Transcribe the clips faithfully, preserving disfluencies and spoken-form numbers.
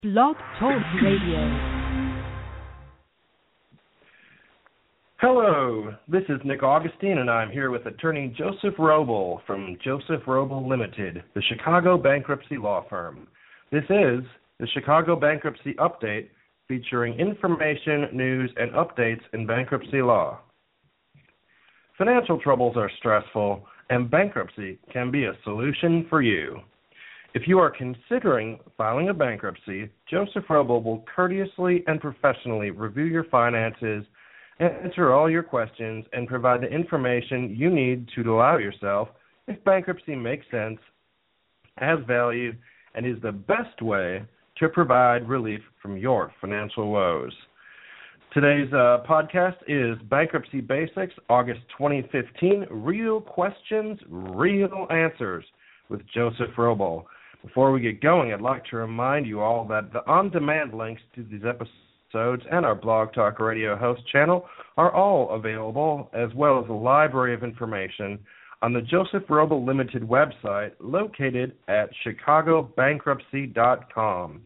Blog Talk Radio. Hello, this is Nick Augustine, and I'm here with attorney Joseph Roble from Joseph Roble Limited, the Chicago bankruptcy law firm. This is the Chicago Bankruptcy Update, featuring information, news, and updates in bankruptcy law. Financial troubles are stressful, and bankruptcy can be a solution for you. If you are considering filing a bankruptcy, Joseph Roble will courteously and professionally review your finances, answer all your questions, and provide the information you need to allow yourself if bankruptcy makes sense, has value, and is the best way to provide relief from your financial woes. Today's uh, podcast is Bankruptcy Basics, August twenty fifteen, Real Questions, Real Answers with Joseph Roble. Before we get going, I'd like to remind you all that the on-demand links to these episodes and our Blog Talk Radio host channel are all available, as well as a library of information on the Joseph Roble Limited website located at chicago bankruptcy dot com.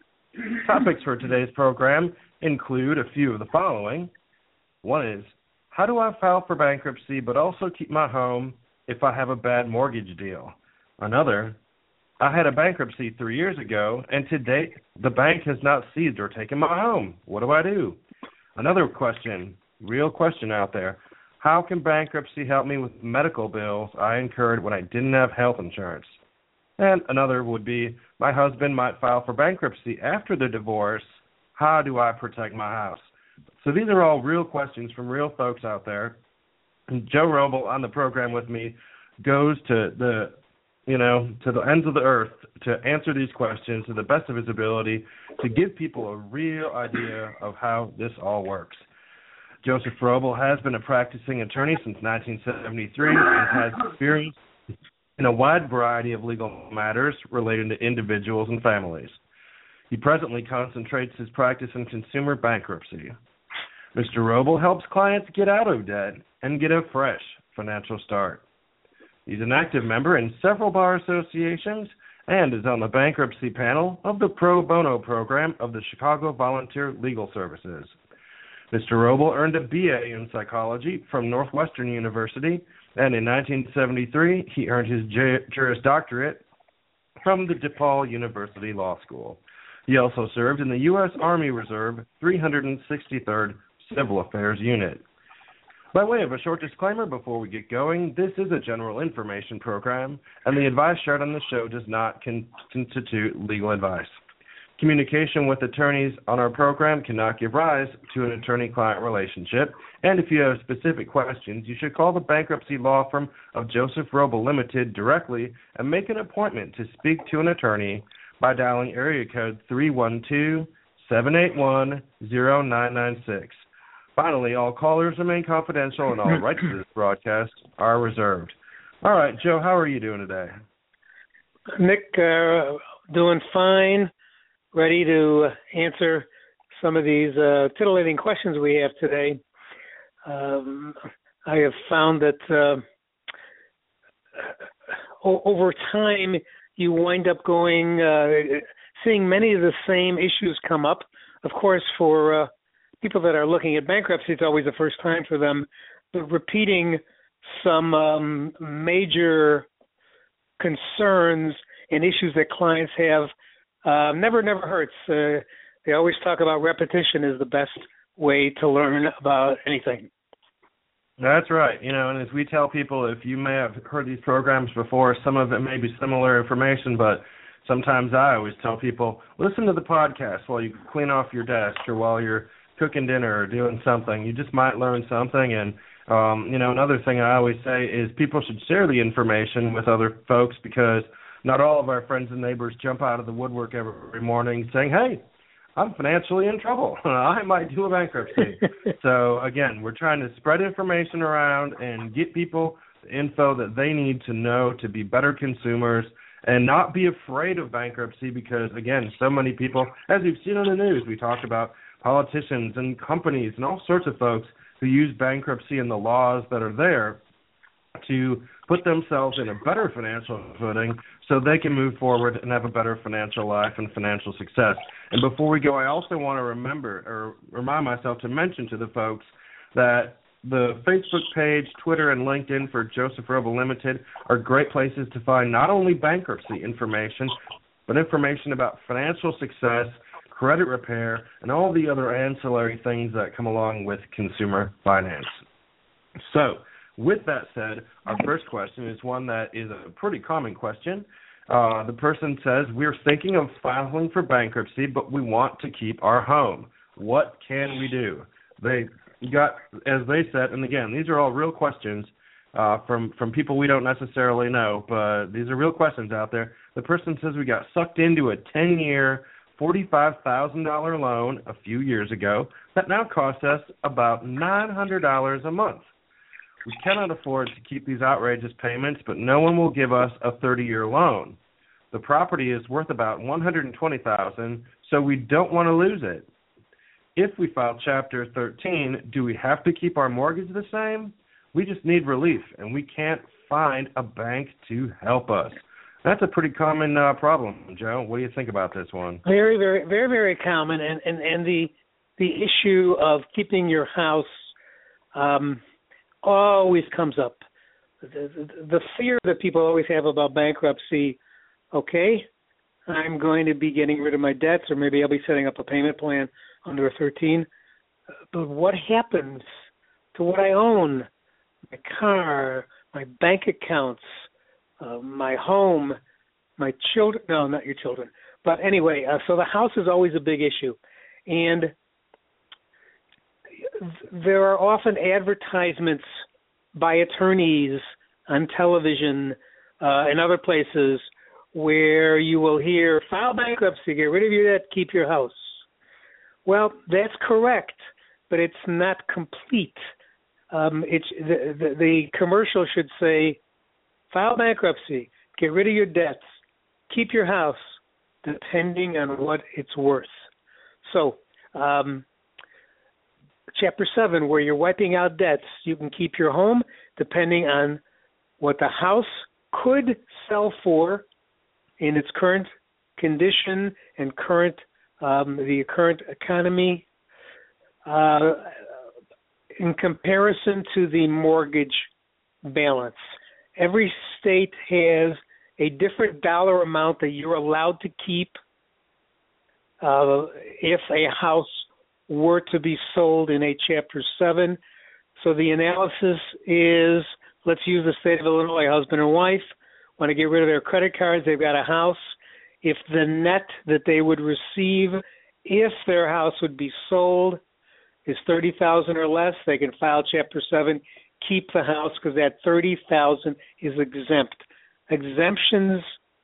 Topics for today's program include a few of the following. One is, how do I file for bankruptcy but also keep my home if I have a bad mortgage deal? Another, I had a bankruptcy three years ago, and to date, the bank has not seized or taken my home. What do I do? Another question, real question out there. How can bankruptcy help me with medical bills I incurred when I didn't have health insurance? And another would be, my husband might file for bankruptcy after the divorce. How do I protect my house? So these are all real questions from real folks out there. And Joe Roble on the program with me goes to the you know, to the ends of the earth to answer these questions to the best of his ability, to give people a real idea of how this all works. Joseph Roble has been a practicing attorney since nineteen seventy-three and has experience in a wide variety of legal matters relating to individuals and families. He presently concentrates his practice in consumer bankruptcy. Mister Roble helps clients get out of debt and get a fresh financial start. He's an active member in several bar associations and is on the bankruptcy panel of the Pro Bono program of the Chicago Volunteer Legal Services. Mister Roble earned a B A in psychology from Northwestern University, and in nineteen seventy-three, he earned his Juris Doctorate from the DePaul University Law School. He also served in the U S Army Reserve three hundred sixty-third Civil Affairs Unit. By way of a short disclaimer before we get going, this is a general information program, and the advice shared on the show does not con- constitute legal advice. Communication with attorneys on our program cannot give rise to an attorney-client relationship, and if you have specific questions, you should call the bankruptcy law firm of Joseph Roble Limited directly and make an appointment to speak to an attorney by dialing area code three one two, seven eight one, zero nine nine six. Finally, all callers remain confidential and all rights to this broadcast are reserved. All right, Joe, how are you doing today? Nick, uh, doing fine. Ready to answer some of these uh, titillating questions we have today. Um, I have found that uh, o- over time, you wind up going, uh, seeing many of the same issues come up. Of course, for uh, people that are looking at bankruptcy, it's always the first time for them. But repeating some um, major concerns and issues that clients have uh, never, never hurts. Uh, they always talk about repetition is the best way to learn about anything. That's right. You know, and as we tell people, if you may have heard these programs before, some of it may be similar information, but sometimes I always tell people, listen to the podcast while you clean off your desk or while you're cooking dinner or doing something. You just might learn something. And, um, you know, another thing I always say is people should share the information with other folks, because not all of our friends and neighbors jump out of the woodwork every morning saying, hey, I'm financially in trouble. I might do a bankruptcy. So, again, we're trying to spread information around and get people the info that they need to know to be better consumers and not be afraid of bankruptcy, because, again, so many people, as we've seen on the news, we talked about politicians and companies and all sorts of folks who use bankruptcy and the laws that are there to put themselves in a better financial footing so they can move forward and have a better financial life and financial success. And before we go, I also want to remember or remind myself to mention to the folks that the Facebook page, Twitter, and LinkedIn for Joseph Roble Limited are great places to find not only bankruptcy information, but information about financial success, credit repair, and all the other ancillary things that come along with consumer finance. So, with that said, our first question is one that is a pretty common question. Uh, the person says, we're thinking of filing for bankruptcy, but we want to keep our home. What can we do? They got, as they said, and again, these are all real questions uh, from, from people we don't necessarily know, but these are real questions out there. The person says we got sucked into a ten-year, forty-five thousand dollars loan a few years ago that now costs us about nine hundred dollars a month. We cannot afford to keep these outrageous payments, but no one will give us a thirty-year loan. The property is worth about one hundred twenty thousand dollars, so we don't want to lose it. If we file Chapter thirteen, do we have to keep our mortgage the same? We just need relief, and we can't find a bank to help us. That's a pretty common uh, problem, Joe. What do you think about this one? Very, very, very, very common, and and, and the the issue of keeping your house um, always comes up. The, the, the fear that people always have about bankruptcy. Okay, I'm going to be getting rid of my debts, or maybe I'll be setting up a payment plan under a thirteen. But what happens to what I own? My car, my bank accounts, uh, my home, my children. No, not your children. But anyway, uh, so the house is always a big issue. And there are often advertisements by attorneys on television uh, and other places where you will hear, file bankruptcy, get rid of your debt, keep your house. Well, that's correct, but it's not complete. Um, it's the, the, the commercial should say, file bankruptcy, get rid of your debts, keep your house, depending on what it's worth. So, um, Chapter seven, where you're wiping out debts, you can keep your home depending on what the house could sell for in its current condition and current um, the current economy uh, in comparison to the mortgage balance. Every state has a different dollar amount that you're allowed to keep uh, if a house were to be sold in a Chapter seven. So the analysis is, let's use the state of Illinois, husband and wife want to get rid of their credit cards, they've got a house. If the net that they would receive if their house would be sold is thirty thousand dollars or less, they can file Chapter seven, keep the house, because that thirty thousand dollars is exempt. Exemptions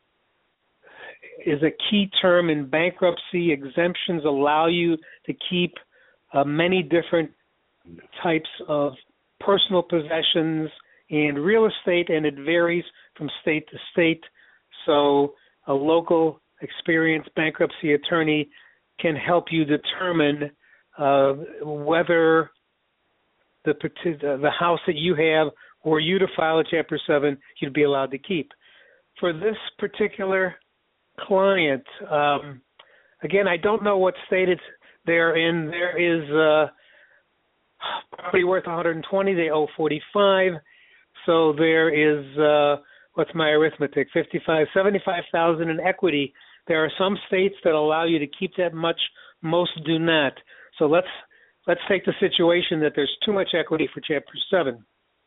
is a key term in bankruptcy. Exemptions allow you to keep uh, many different types of personal possessions and real estate, and it varies from state to state. So a local experienced bankruptcy attorney can help you determine uh, whether the the house that you have, or you to file a Chapter seven, you'd be allowed to keep. For this particular client, um, again, I don't know what state it's they're in. There is uh, property worth one hundred twenty. They owe forty-five. So there is uh, what's my arithmetic? fifty-five, seventy-five thousand in equity. There are some states that allow you to keep that much. Most do not. So let's let's take the situation that there's too much equity for Chapter seven.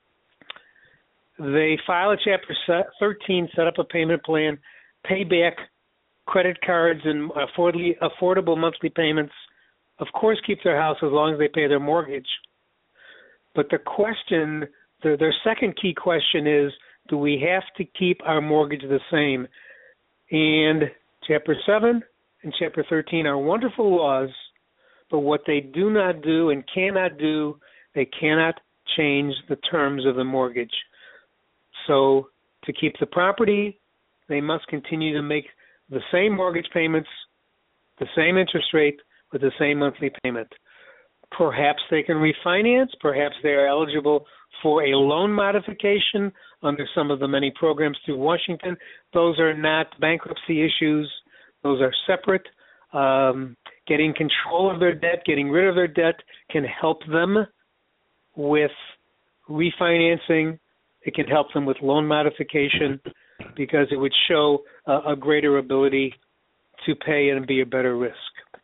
They file a Chapter thirteen, set up a payment plan, pay back credit cards and affordably, affordable monthly payments. Of course, keep their house as long as they pay their mortgage. But the question, their, their second key question is, do we have to keep our mortgage the same? And Chapter seven and Chapter thirteen are wonderful laws, but what they do not do and cannot do, they cannot change the terms of the mortgage. So to keep the property, they must continue to make the same mortgage payments, the same interest rate, with the same monthly payment. Perhaps they can refinance. Perhaps they are eligible for a loan modification under some of the many programs through Washington. Those are not bankruptcy issues. Those are separate. Um, getting control of their debt, getting rid of their debt can help them with refinancing. It can help them with loan modification because it would show a, a greater ability to pay and be a better risk.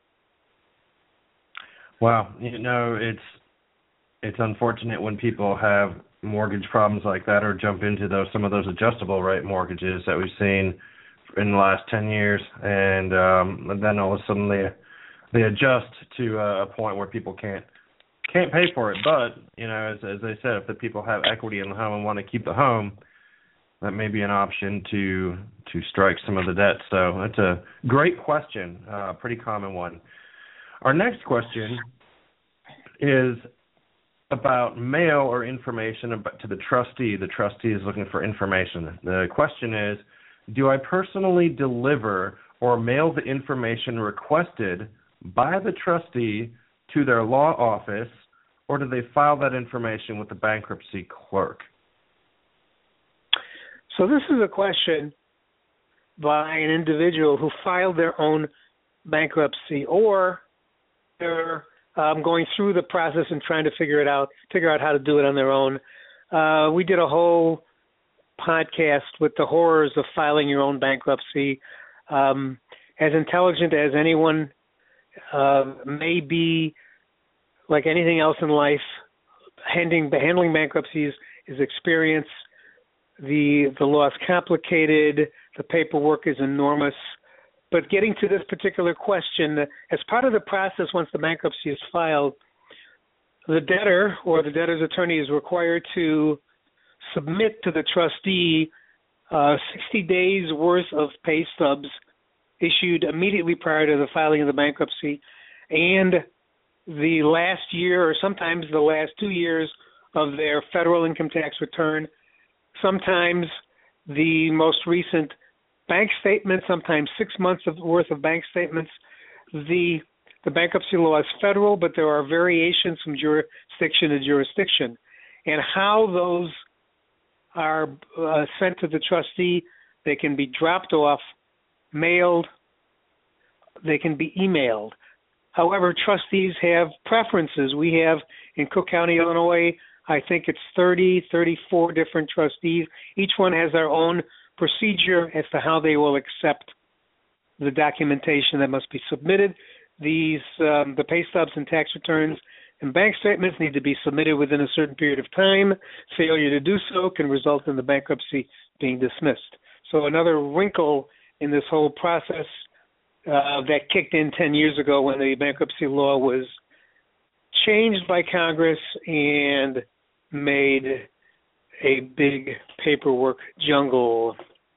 Wow, you know, it's it's unfortunate when people have mortgage problems like that or jump into those some of those adjustable rate mortgages that we've seen in the last ten years, and, um, and then all of a sudden they they adjust to a point where people can't can't pay for it. But you know, as as I said, if the people have equity in the home and want to keep the home, that may be an option to to strike some of the debt. So that's a great question, a uh, pretty common one. Our next question is about mail or information about, to the trustee. The trustee is looking for information. The question is, do I personally deliver or mail the information requested by the trustee to their law office, or do they file that information with the bankruptcy clerk? So this is a question by an individual who filed their own bankruptcy, or they're um, going through the process and trying to figure it out, figure out how to do it on their own. Uh, we did a whole podcast with the horrors of filing your own bankruptcy. Um, as intelligent as anyone uh, may be, like anything else in life, handling, handling bankruptcies is experience. The the law is complicated. The paperwork is enormous. But getting to this particular question, as part of the process, once the bankruptcy is filed, the debtor or the debtor's attorney is required to submit to the trustee uh, sixty days worth of pay stubs issued immediately prior to the filing of the bankruptcy, and the last year or sometimes the last two years of their federal income tax return, sometimes the most recent bank statement, sometimes six months of worth of bank statements. The the bankruptcy law is federal, but there are variations from jurisdiction to jurisdiction, and how those are uh, sent to the trustee. They can be dropped off, mailed, they can be emailed. However, trustees have preferences. We have in Cook County, Illinois, I think it's thirty, thirty-four different trustees. Each one has their own procedure as to how they will accept the documentation that must be submitted. These, um, the pay stubs and tax returns and bank statements need to be submitted within a certain period of time. Failure to do so can result in the bankruptcy being dismissed. So another wrinkle in this whole process uh, that kicked in ten years ago when the bankruptcy law was changed by Congress and made a big paperwork jungle.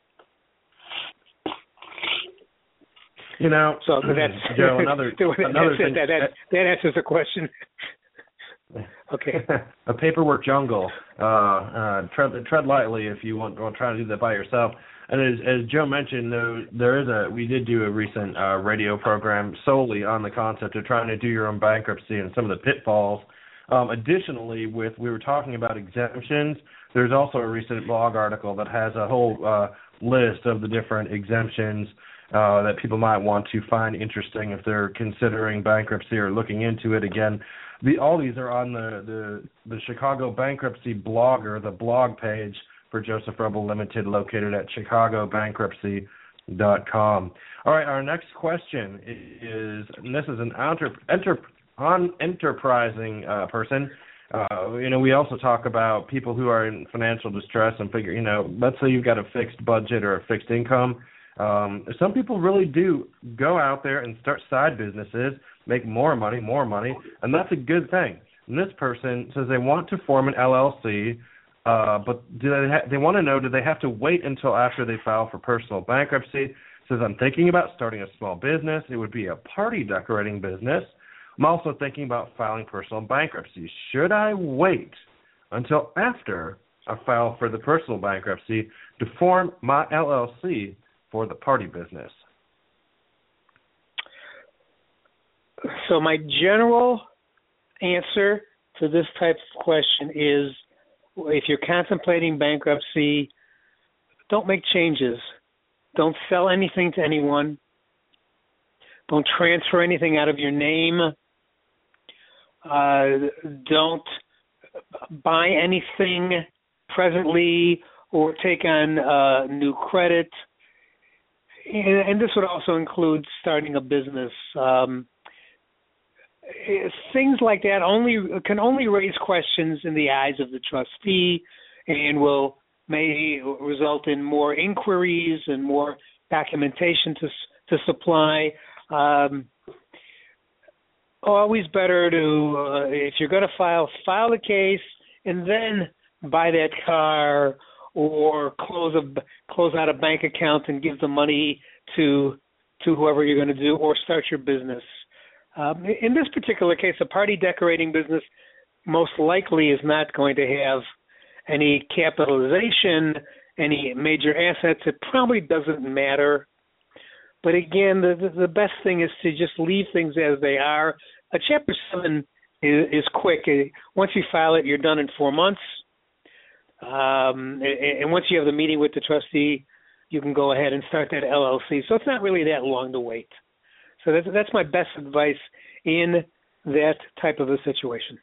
You know, so that's Joe. Another another that's thing that, that, that answers the question. Okay. A paperwork jungle. Uh, uh, tread tread lightly if you want. want to try to do that by yourself. And as, as Joe mentioned, there, there is a. We did do a recent uh, radio program solely on the concept of trying to do your own bankruptcy and some of the pitfalls. Um, additionally, with we were talking about exemptions. There's also a recent blog article that has a whole uh, list of the different exemptions uh, that people might want to find interesting if they're considering bankruptcy or looking into it. Again, the, all these are on the, the, the Chicago Bankruptcy Blogger, the blog page for Joseph Roble Limited, located at chicago bankruptcy dot com. All right, our next question is, and this is an enter, enter, on enterprising uh, person. Uh, you know, we also talk about people who are in financial distress and figure, you know, let's say you've got a fixed budget or a fixed income. Um, some people really do go out there and start side businesses, make more money, more money, and that's a good thing. And this person says they want to form an L L C, uh, but do they ha- they want to know, do they have to wait until after they file for personal bankruptcy? Says, I'm thinking about starting a small business. It would be a party decorating business. I'm also thinking about filing personal bankruptcy. Should I wait until after I file for the personal bankruptcy to form my L L C for the party business? So my general answer to this type of question is if you're contemplating bankruptcy, don't make changes. Don't sell anything to anyone. Don't transfer anything out of your name. Uh, don't buy anything presently or take on uh, new credit. And, and this would also include starting a business. Um, things like that only can only raise questions in the eyes of the trustee and will may result in more inquiries and more documentation to to supply. Um, always better to, uh, if you're going to file, file the case and then buy that car or close a close out a bank account and give the money to to whoever you're going to do, or start your business. Um, in this particular case, a party decorating business most likely is not going to have any capitalization, any major assets. It probably doesn't matter. But again, the, the best thing is to just leave things as they are. A Chapter seven is, is quick. Once you file it, you're done in four months. Um, and, and once you have the meeting with the trustee, you can go ahead and start that L L C. So it's not really that long to wait. So that's, that's my best advice in that type of a situation.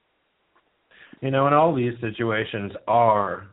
You know, and all these situations are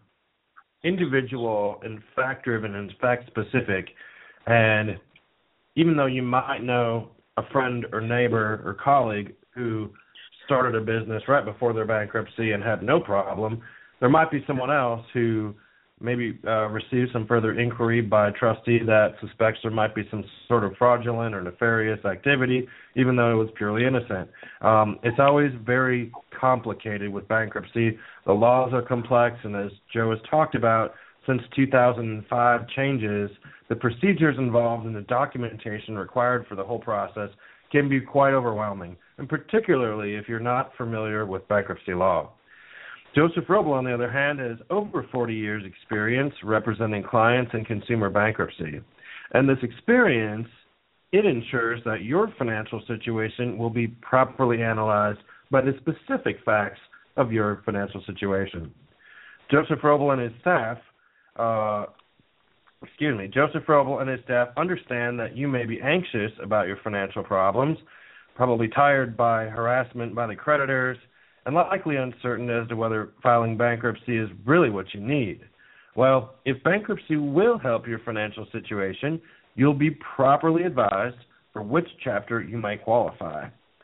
individual and fact-driven and fact-specific. And even though you might know a friend or neighbor or colleague who started a business right before their bankruptcy and had no problem, there might be someone else who maybe uh, received some further inquiry by a trustee that suspects there might be some sort of fraudulent or nefarious activity, even though it was purely innocent. Um, it's always very complicated with bankruptcy. The laws are complex, and as Joe has talked about, since two thousand five changes, the procedures involved in the documentation required for the whole process can be quite overwhelming, and particularly if you're not familiar with bankruptcy law. Joseph Roble, on the other hand, has over forty years' experience representing clients in consumer bankruptcy. And this experience, it ensures that your financial situation will be properly analyzed by the specific facts of your financial situation. Joseph Roble and his staff, uh, excuse me, Joseph Roble and his staff understand that you may be anxious about your financial problems, probably tired by harassment by the creditors, and likely uncertain as to whether filing bankruptcy is really what you need. Well, if bankruptcy will help your financial situation, you'll be properly advised for which chapter you may qualify.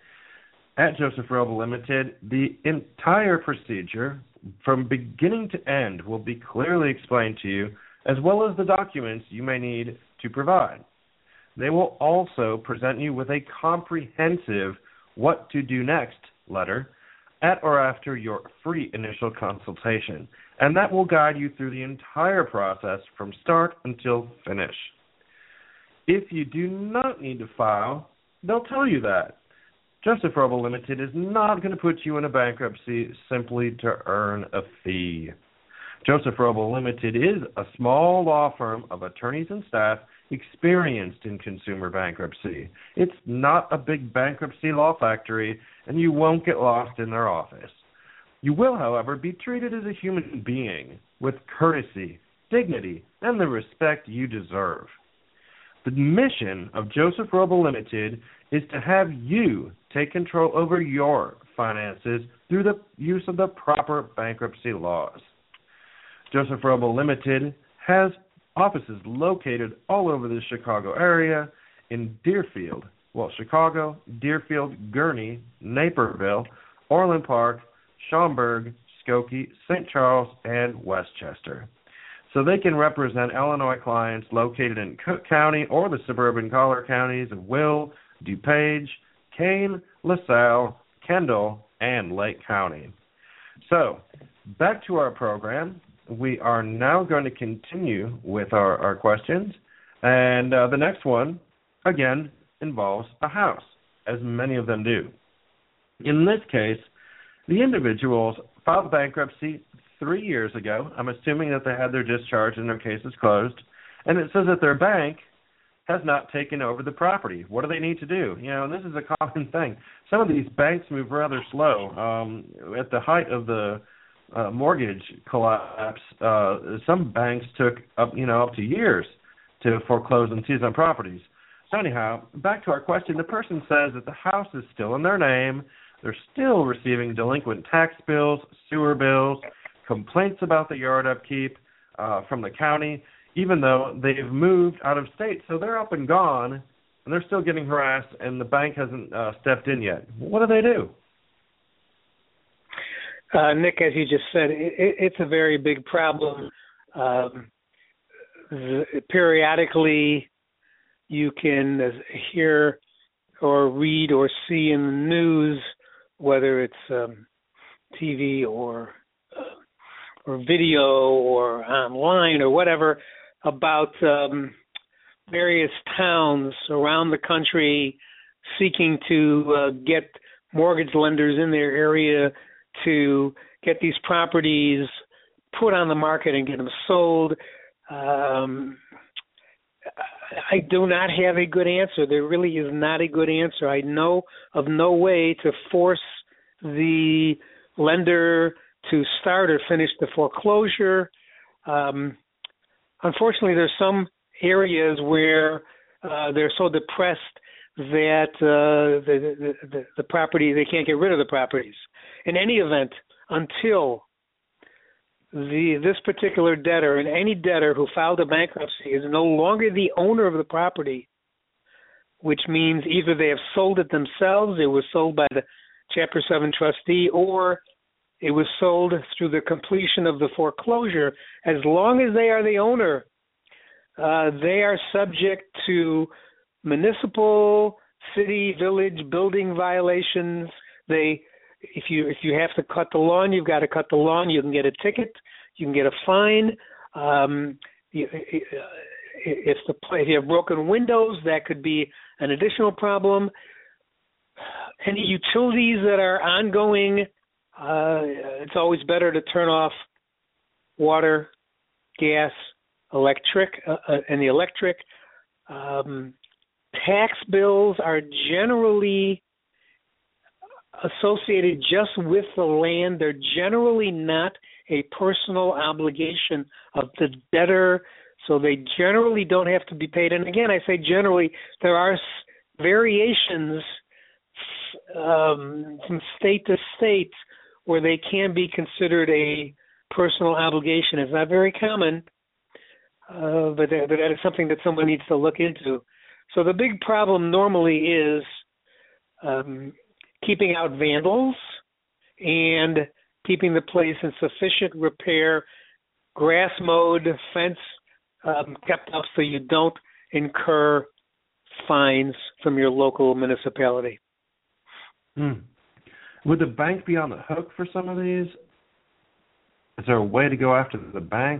At Joseph Roble Limited, the entire procedure from beginning to end will be clearly explained to you, as well as the documents you may need to provide. They will also present you with a comprehensive what to do next letter at or after your free initial consultation, and that will guide you through the entire process from start until finish. If you do not need to file, they'll tell you that. Joseph Roble Limited is not going to put you in a bankruptcy simply to earn a fee. Joseph Roble Limited is a small law firm of attorneys and staff experienced in consumer bankruptcy. It's not a big bankruptcy law factory, and you won't get lost in their office. You will, however, be treated as a human being with courtesy, dignity, and the respect you deserve. The mission of Joseph Roble Limited is to have you take control over your finances through the use of the proper bankruptcy laws. Joseph Roble Limited has offices located all over the Chicago area in Deerfield, well, Chicago, Deerfield, Gurnee, Naperville, Orland Park, Schaumburg, Skokie, Saint Charles, and Westchester. So they can represent Illinois clients located in Cook County or the suburban collar counties of Will, DuPage, Kane, LaSalle, Kendall, and Lake County. So, back to our program. We are now going to continue with our, our questions. And uh, the next one, again, involves a house, as many of them do. In this case, the individuals filed bankruptcy three years ago. I'm assuming that they had their discharge and their case is closed. And it says that their bank has not taken over the property. What do they need to do? You know, this is a common thing. Some of these banks move rather slow. Um, at the height of the uh, mortgage collapse, uh, some banks took up, you know, up to years to foreclose and seize on properties. So anyhow, back to our question. The person says that the house is still in their name. They're still receiving delinquent tax bills, sewer bills, complaints about the yard upkeep uh, from the county, even though they've moved out of state. So they're up and gone, and they're still getting harassed, and the bank hasn't uh, stepped in yet. What do they do? Uh, Nick, as you just said, it, it's a very big problem. Um, the, periodically, you can hear or read or see in the news, whether it's um, T V or uh, or video or online or whatever, about um, various towns around the country seeking to uh, get mortgage lenders in their area to get these properties put on the market and get them sold. Um, I do not have a good answer. There really is not a good answer. I know of no way to force the lender to start or finish the foreclosure. Um, unfortunately, there's some areas where uh, they're so depressed that uh, the, the, the property, they can't get rid of the properties. In any event, until the this particular debtor and any debtor who filed a bankruptcy is no longer the owner of the property, which means either they have sold it themselves, it was sold by the Chapter seven trustee, or it was sold through the completion of the foreclosure, as long as they are the owner, uh, they are subject to municipal, city, village, building violations. They, if you if you have to cut the lawn, you've got to cut the lawn. You can get a ticket. You can get a fine. Um, if the if you have broken windows, that could be an additional problem. Any utilities that are ongoing, uh, it's always better to turn off water, gas, electric, uh, uh, and the electric. Um, tax bills are generally associated just with the land. They're generally not a personal obligation of the debtor, so they generally don't have to be paid. And again, I say generally, there are variations um, from state to state where they can be considered a personal obligation. It's not very common, uh, but, that, but that is something that someone needs to look into. So the big problem normally is um, keeping out vandals and keeping the place in sufficient repair, grass mowed, fence um, kept up so you don't incur fines from your local municipality. Hmm. Would the bank be on the hook for some of these? Is there a way to go after the bank?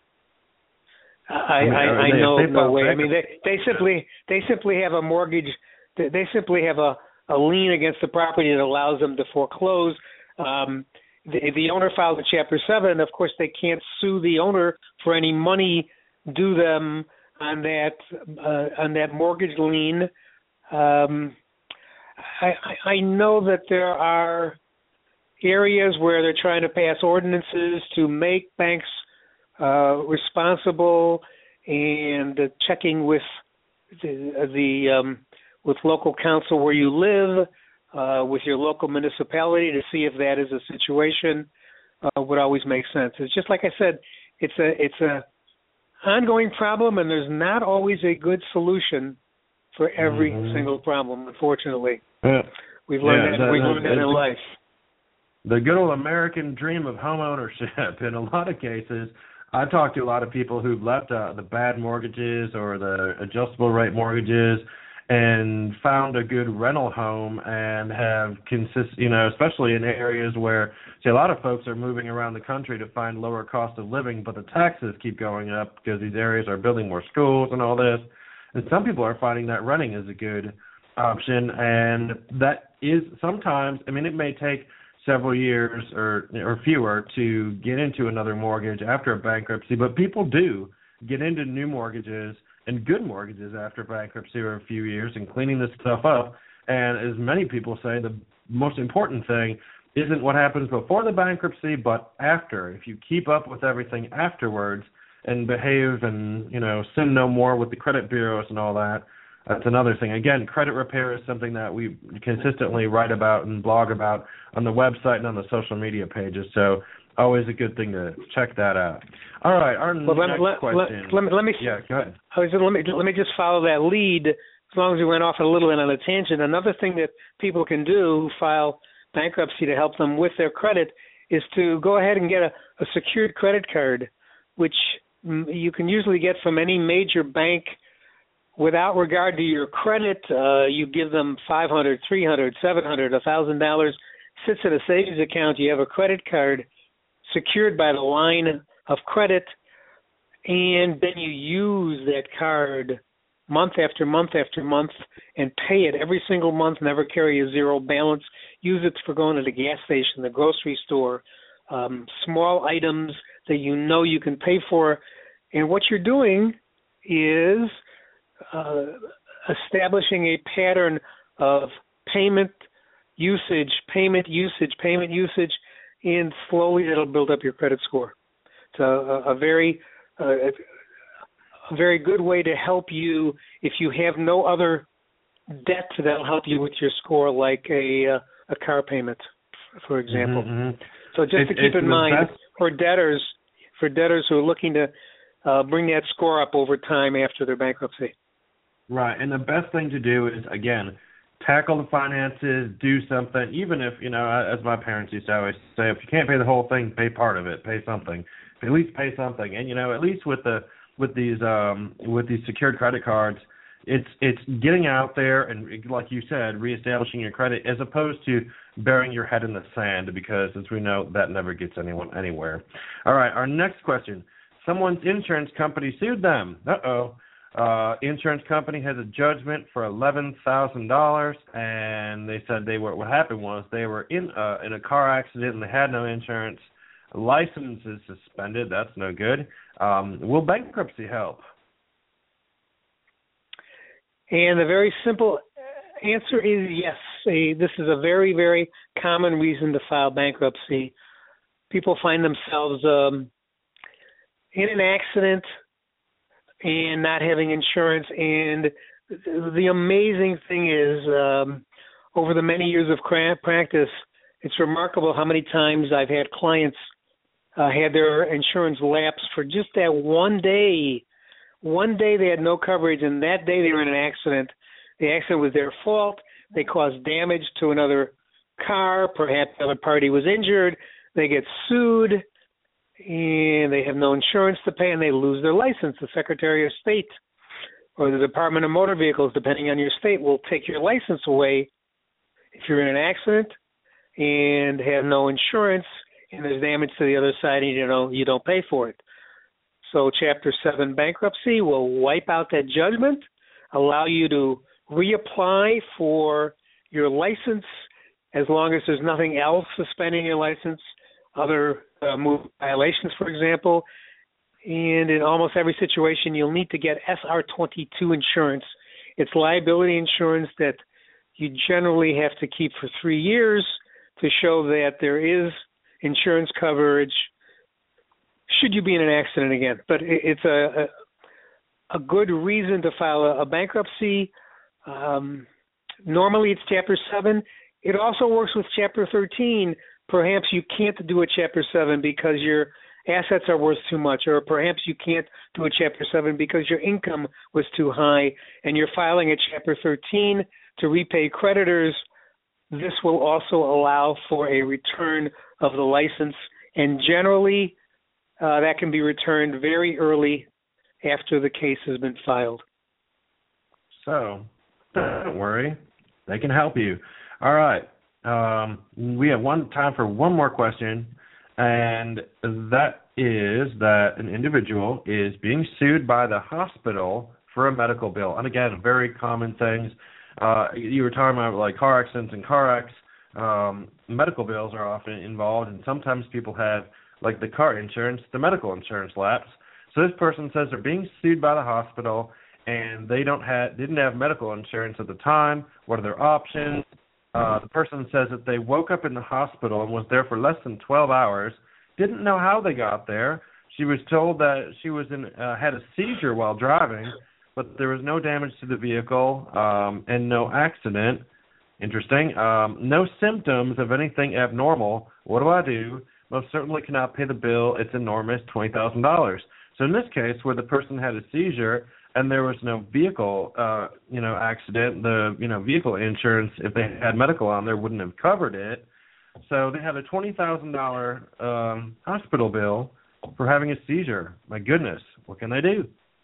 I, I, mean, I, I they, know no way. I mean, they, they simply they simply have a mortgage. They, they simply have a, a lien against the property that allows them to foreclose. Um, the, the owner filed a Chapter seven. Of course, they can't sue the owner for any money due them on that uh, on that mortgage lien. Um, I, I, I know that there are areas where they're trying to pass ordinances to make banks uh, responsible and uh, checking with the, the um, with local council where you live, uh, with your local municipality to see if that is a situation uh, would always make sense. It's just like I said, it's a it's a ongoing problem, and there's not always a good solution for every mm-hmm. single problem, unfortunately. Yeah. We've learned yeah, that, that, we've that, learned that in the, life. The good old American dream of home ownership. In a lot of cases, I talk to a lot of people who've left uh, the bad mortgages or the adjustable rate mortgages and found a good rental home and have consist, you know, especially in areas where, see, a lot of folks are moving around the country to find lower cost of living, but the taxes keep going up because these areas are building more schools and all this. And some people are finding that renting is a good option, and that is sometimes, I mean, it may take several years or or fewer to get into another mortgage after a bankruptcy, but people do get into new mortgages and good mortgages after bankruptcy or a few years and cleaning this stuff up. And as many people say, the most important thing isn't what happens before the bankruptcy, but after. If you keep up with everything afterwards and behave and, you know, sin no more with the credit bureaus and all that, that's another thing. Again, credit repair is something that we consistently write about and blog about on the website and on the social media pages. So always a good thing to check that out. All right, our well, next let, question. Let, let, me, let me. Yeah, go ahead. I was, let me let me just follow that lead. As long as we went off a little bit on a tangent, another thing that people can do who file bankruptcy to help them with their credit is to go ahead and get a, a secured credit card, which you can usually get from any major bank without regard to your credit. Uh, you give them five hundred dollars, three hundred dollars, seven hundred dollars, one thousand dollars, sits in a savings account. You have a credit card secured by the line of credit, and then you use that card month after month after month and pay it every single month, never carry a zero balance. Use it for going to the gas station, the grocery store, um, small items that you know you can pay for. And what you're doing is uh, establishing a pattern of payment, usage, payment, usage, payment, usage, and slowly it'll build up your credit score. It's a, a, a very uh, a very good way to help you if you have no other debt that'll help you with your score, like a uh, a car payment, for example. Mm-hmm. So just it's, to keep in mind best. for debtors, for debtors who are looking to uh, bring that score up over time after their bankruptcy. Right, and the best thing to do is, again, tackle the finances, do something, even if, you know, as my parents used to always say, if you can't pay the whole thing, pay part of it, pay something. At least pay something. And, you know, at least with the with these um, with these secured credit cards, it's it's getting out there and, like you said, reestablishing your credit as opposed to burying your head in the sand, because, as we know, that never gets anyone anywhere. All right, our next question. Someone's insurance company sued them. Uh-oh. Uh, insurance company has a judgment for eleven thousand dollars, and they said they were. What happened was they were in uh, in a car accident and they had no insurance. License is suspended. That's no good. Um, will bankruptcy help? And the very simple answer is yes. A, this is a very, very common reason to file bankruptcy. People find themselves um, in an accident and not having insurance. And the amazing thing is, um, over the many years of cra- practice, it's remarkable how many times I've had clients uh, had their insurance lapse for just that one day. One day they had no coverage, and that day they were in an accident. The accident was their fault. They caused damage to another car. Perhaps the other party was injured. They get sued, and they have no insurance to pay, and they lose their license. The Secretary of State or the Department of Motor Vehicles, depending on your state, will take your license away if you're in an accident and have no insurance, and there's damage to the other side, and you know you don't pay for it. So Chapter seven bankruptcy will wipe out that judgment, allow you to reapply for your license as long as there's nothing else suspending your license, other uh, move violations, for example. And in almost every situation, you'll need to get S R twenty-two insurance. It's liability insurance that you generally have to keep for three years to show that there is insurance coverage should you be in an accident again. But it's a a, a good reason to file a, a bankruptcy. Um, normally it's Chapter seven. It also works with Chapter thirteen. Perhaps you can't do a Chapter seven because your assets are worth too much, or perhaps you can't do a Chapter seven because your income was too high, and you're filing a Chapter thirteen to repay creditors. This will also allow for a return of the license, and generally uh, that can be returned very early after the case has been filed. So, don't worry. They can help you. All right. Um, we have one time for one more question, and that is that an individual is being sued by the hospital for a medical bill. And again, very common things. Uh, you were talking about like car accidents and car wrecks. Um, medical bills are often involved, and sometimes people have like the car insurance, the medical insurance lapse. So this person says they're being sued by the hospital, and they don't have didn't have medical insurance at the time. What are their options? Uh, the person says that they woke up in the hospital and was there for less than twelve hours, didn't know how they got there. She was told that she was in uh, had a seizure while driving, but there was no damage to the vehicle um, and no accident. Interesting. Um, no symptoms of anything abnormal. What do I do? Most certainly cannot pay the bill. It's enormous, twenty thousand dollars. So in this case, where the person had a seizure and there was no vehicle, uh, you know, accident, the you know vehicle insurance, if they had medical on there, wouldn't have covered it. So they had a twenty thousand dollar um, hospital bill for having a seizure. My goodness, what can they do?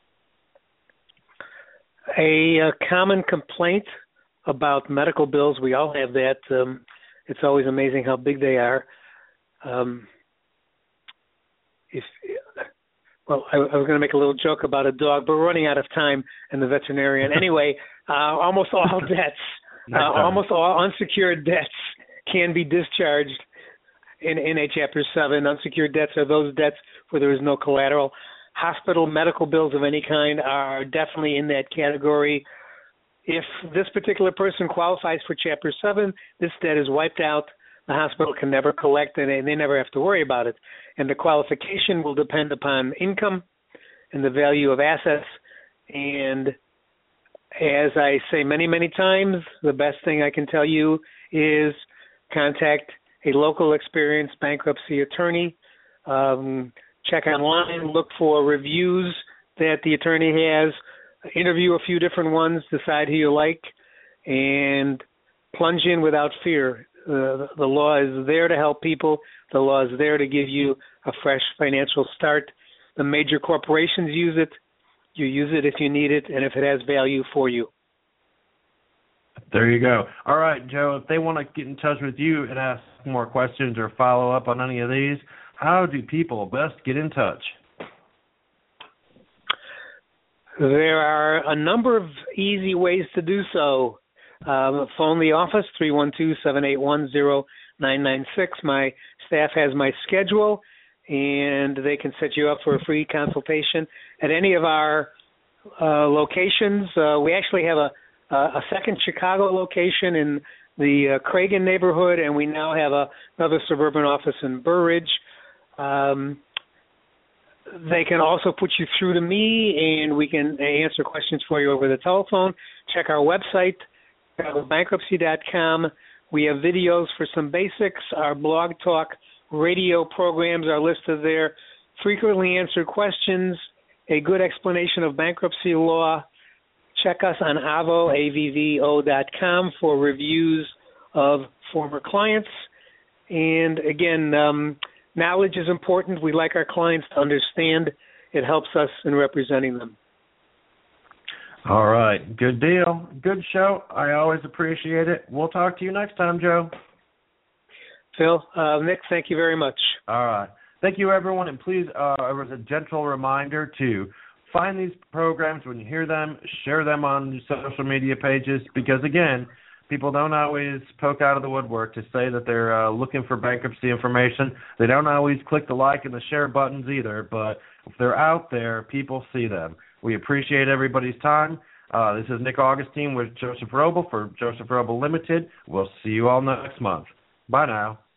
A, a common complaint about medical bills, we all have that. Um, it's always amazing how big they are. Um, if well, I, I was going to make a little joke about a dog, but we're running out of time and the veterinarian. Anyway, uh, almost all debts, uh, almost all unsecured debts can be discharged in, in a Chapter seven. Unsecured debts are those debts where there is no collateral. Hospital medical bills of any kind are definitely in that category. If this particular person qualifies for Chapter seven, this debt is wiped out. The hospital can never collect it, and they never have to worry about it. And the qualification will depend upon income and the value of assets. And as I say many, many times, the best thing I can tell you is contact a local experienced bankruptcy attorney. Um, check online, look for reviews that the attorney has, interview a few different ones, decide who you like, and plunge in without fear. Uh, the law is there to help people. The law is there to give you a fresh financial start. The major corporations use it. You use it if you need it and if it has value for you. There you go. All right, Joe, if they want to get in touch with you and ask more questions or follow up on any of these, how do people best get in touch? There are a number of easy ways to do so. Um, phone the office, three one two, seven eight one, zero nine nine six. My staff has my schedule, and they can set you up for a free consultation at any of our uh, locations. Uh, we actually have a, a second Chicago location in the uh, Cragen neighborhood, and we now have a, another suburban office in Burridge. Um, They can also put you through to me, and we can answer questions for you over the telephone. Check our website, chicago bankruptcy dot com. We have videos for some basics. Our blog talk radio programs are listed there. Frequently answered questions, a good explanation of bankruptcy law. Check us on avo, A V V O dot com for reviews of former clients. And again, um, knowledge is important. We like our clients to understand. It helps us in representing them. All right. Good deal. Good show. I always appreciate it. We'll talk to you next time, Joe. Phil, uh, Nick, thank you very much. All right. Thank you, everyone. And please, uh, it was a gentle reminder to find these programs when you hear them, share them on social media pages, because, again, people don't always poke out of the woodwork to say that they're uh, looking for bankruptcy information. They don't always click the like and the share buttons either, but if they're out there, people see them. We appreciate everybody's time. Uh, this is Nick Augustine with Joseph Roble for Joseph Roble Limited. We'll see you all next month. Bye now.